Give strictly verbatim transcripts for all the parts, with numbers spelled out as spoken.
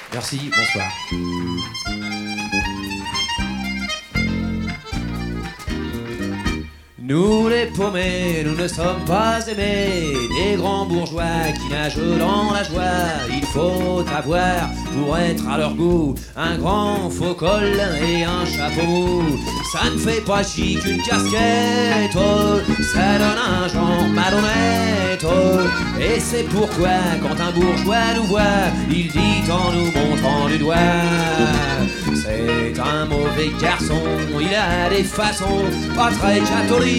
Merci, bonsoir. Nous les paumés, nous ne sommes pas aimés des grands bourgeois qui nagent dans la joie. Il faut avoir, pour être à leur goût, un grand faux col et un chapeau mou. Ça ne fait pas chic une casquette, ça donne un genre malhonnête. Et c'est pourquoi quand un bourgeois nous voit, il dit en nous montrant du doigt: c'est un mauvais garçon, il a des façons pas très catholiques.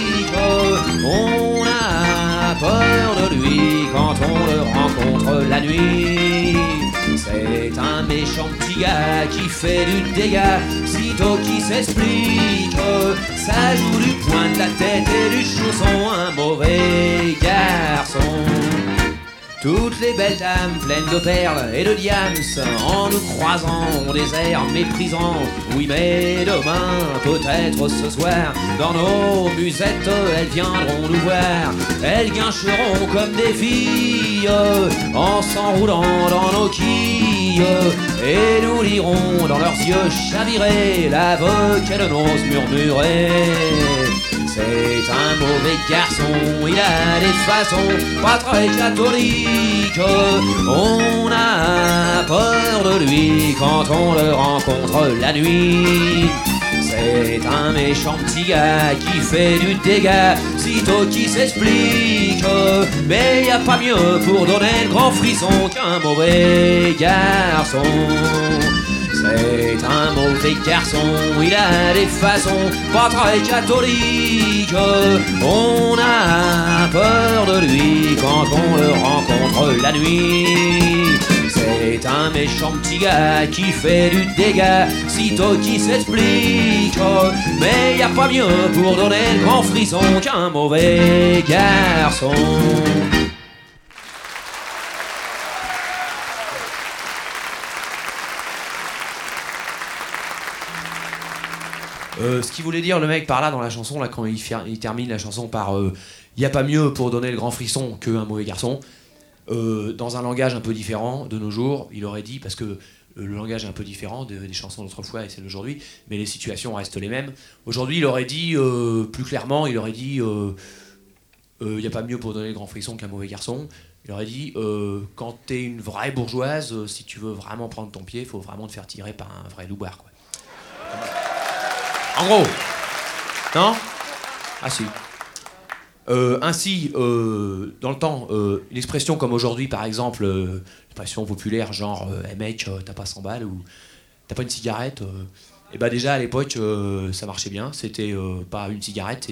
On a peur de lui quand on le rencontre la nuit. C'est un méchant petit gars qui fait du dégât, sitôt qui s'explique. Ça joue du poing de la tête et du chausson, un mauvais garçon. Toutes les belles dames pleines de perles et de diams, en nous croisant, ont des airs méprisants. Oui, mais demain, peut-être ce soir, dans nos musettes, elles viendront nous voir. Elles guincheront comme des filles, en s'enroulant dans nos quilles, et nous lirons dans leurs yeux chavirés l'aveu qu'elles n'osent murmurer. C'est un mauvais garçon, il a des façons pas très catholiques. On a peur de lui quand on le rencontre la nuit. C'est un méchant petit gars qui fait du dégât, sitôt qui s'explique. Mais y a pas mieux pour donner le grand frisson qu'un mauvais garçon. C'est un mauvais garçon, il a des façons pas très catholiques. On a peur de lui quand on le rencontre la nuit. C'est un méchant petit gars qui fait du dégât, sitôt qui s'explique. Mais y a pas mieux pour donner le grand frisson qu'un mauvais garçon. Euh, ce qu'il voulait dire le mec par là dans la chanson, là, quand il, fait, il termine la chanson par euh, y a pas mieux pour donner le grand frisson qu'un mauvais garçon, euh, dans un langage un peu différent de nos jours, il aurait dit, parce que euh, le langage est un peu différent de, des chansons d'autrefois et celles d'aujourd'hui, mais les situations restent les mêmes. Aujourd'hui, il aurait dit, euh, plus clairement, il aurait dit euh, euh, y a pas mieux pour donner le grand frisson qu'un mauvais garçon. Il aurait dit, euh, quand t'es une vraie bourgeoise, euh, si tu veux vraiment prendre ton pied, il faut vraiment te faire tirer par un vrai loupard, quoi. En gros. Non ? Ah si. Euh, ainsi, euh, dans le temps, euh, une expression comme aujourd'hui, par exemple, euh, expression populaire genre euh, hey mec, euh, t'as pas cent balles ou t'as pas une cigarette, euh, et bah déjà à l'époque, euh, ça marchait bien. C'était euh, pas une cigarette,